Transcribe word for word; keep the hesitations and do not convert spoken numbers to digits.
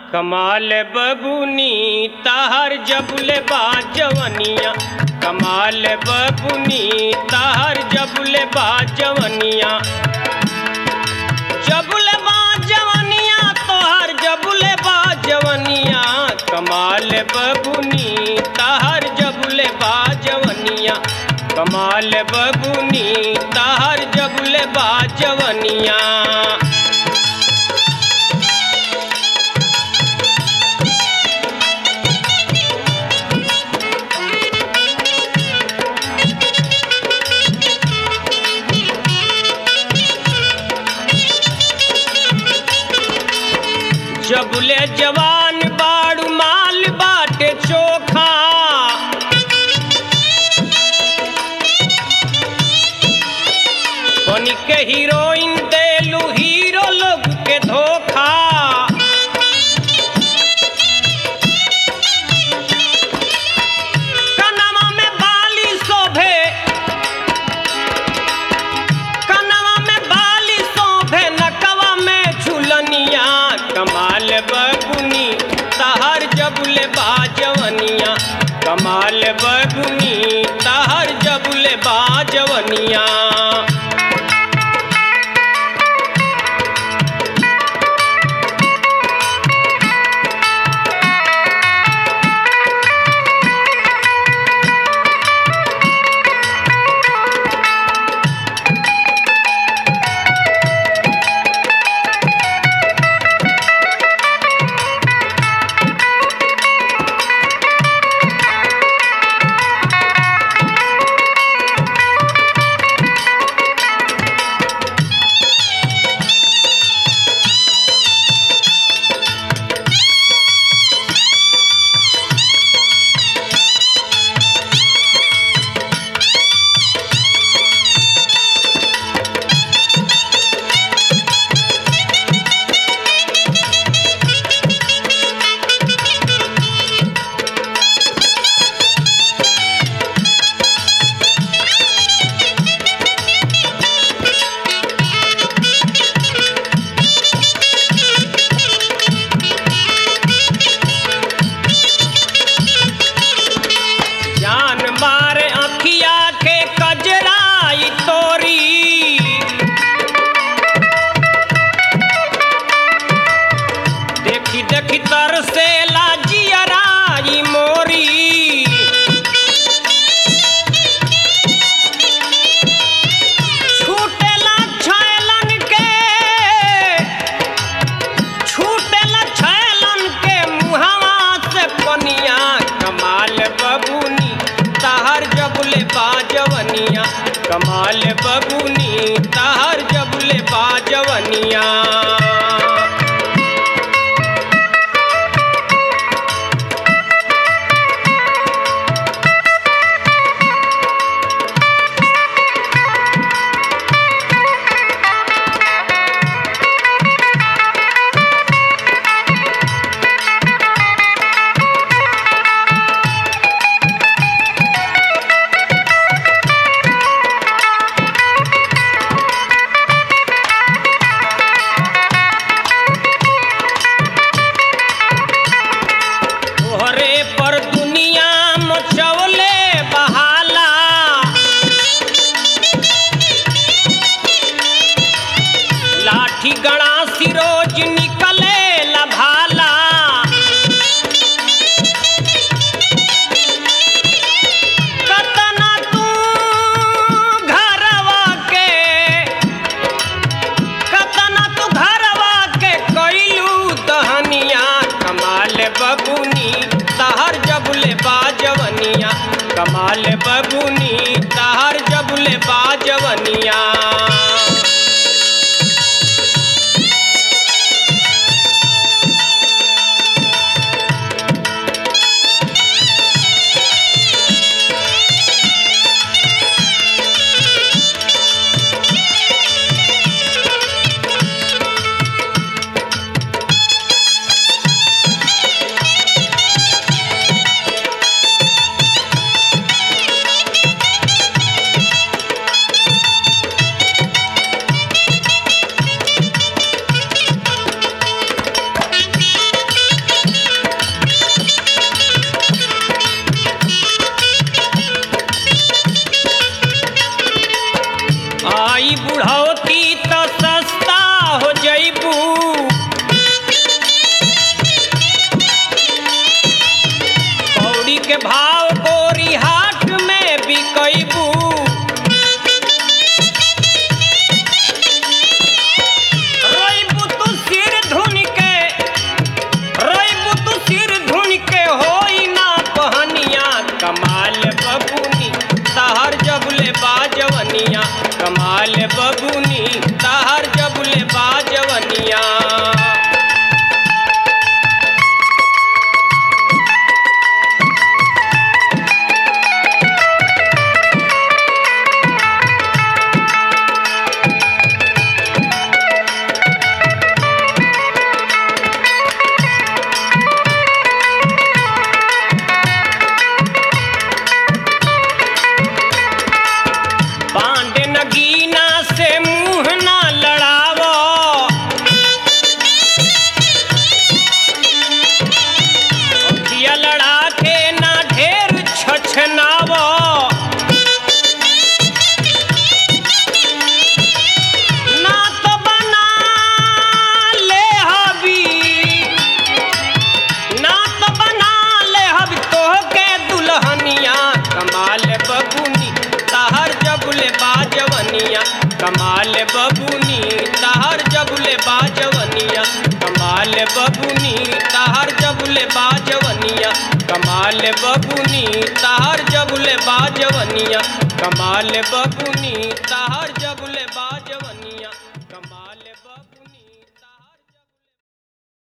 कमाल बबुनी ताहर जबुले बाजवनिया, कमाल बबुनी ताहर जबुले बाजवनिया, जबुले बाजवनिया तोहर जबुले बाजवनिया, कमाल बबुनी ताहर जबुले बाजवनिया, कमाल बबुनी ताहर जबुले बाजवनिया। जबुले जवान बाड़ू माल बाटे चोखा, बनी के हीरोइन देलू हीरो लोग के धोखा। कनवा में बाली शोभे, कनवा में बाली शोभे नकवा में झुलनिया, कमाल बबुनी ताहर जबुले बाजवनिया, कमाल बबुनी ताहर जबुले बाजवनिया। कमाल बबुनी ताहर जबुले बाजवनिया। लाठी गणासी रोज निकले लभाला, कतना तू घरवा के, कतना तू घरवा के कइलू दहनिया, कमाल बबुनी ताहर जबुले बाजवनिया, कमाल बबुनी ताहर जबुले बाजवनिया। कमाल बबुनी तहर जबले बाजवनिया कमाल बबुनी तहर जबले बाजवनिया कमाल बबुनी तहर जबले बाजवनिया कमाल बबुनी तहर